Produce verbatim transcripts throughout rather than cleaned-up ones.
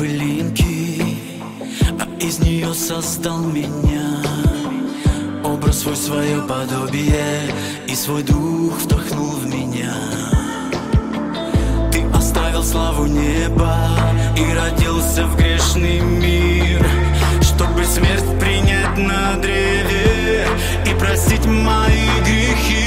пылинки, а из нее создал меня. Образ свой, свое подобие, и свой дух вдохнул в меня. Ты оставил славу неба и родился в грешный мир, чтобы смерть принять на древе и простить мои грехи.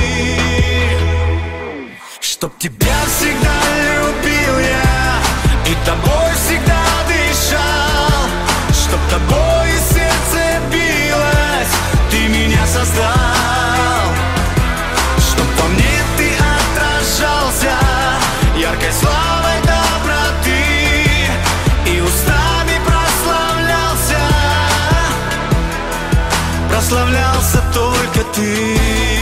Чтоб тебя всегда любил я и тобой всегда дышал, чтоб тобой сердце билось, ты меня создал. Чтоб во мне ты отражался яркой славой доброты и устами прославлялся, прославлялся только ты.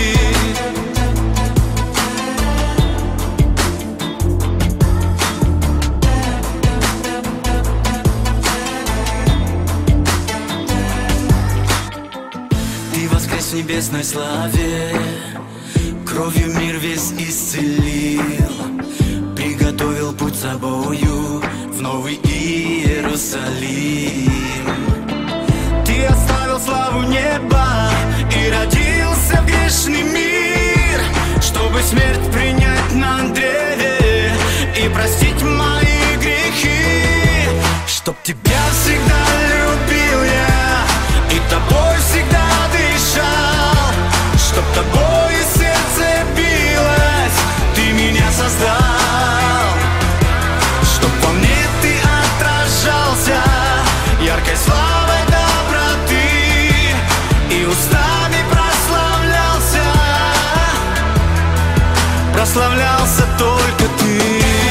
В небесной славе кровью мир весь исцелил, приготовил путь собою в новый Иерусалим. Ты оставил славу неба и родился в грешный мир, чтобы смерть принять на древе и простить мои грехи. Чтоб тебя всегда любил я и тобой всегда дышал, чтоб тобой сердце билось, ты меня создал. Чтоб во мне ты отражался яркой славой доброты и устами прославлялся, прославлялся только ты.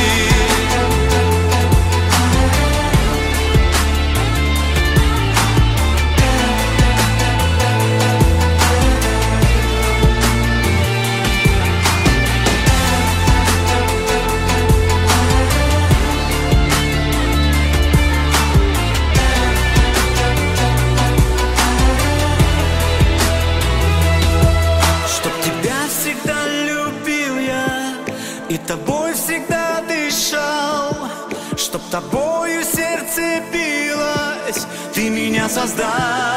И тобой всегда дышал, чтоб тобою сердце билось, ты меня создал.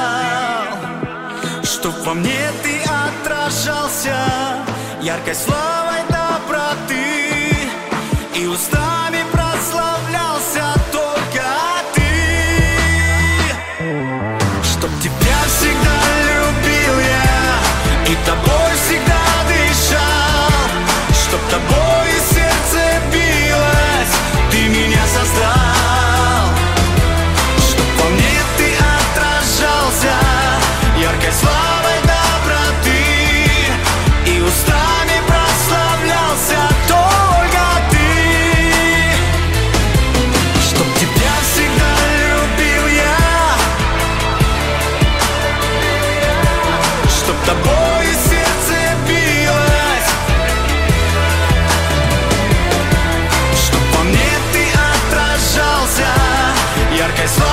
Чтоб во мне ты отражался яркой славой доброты и устами прославлялся только ты. Чтоб тебя всегда любил я и тобой всегда дышал, чтоб тобой сердце билось, ты меня создал. Чтоб во мне ты отражался яркой славой доброты и устами прославлялся только ты. Чтоб тебя всегда любил я, чтоб тобой сердце билось, яркой славой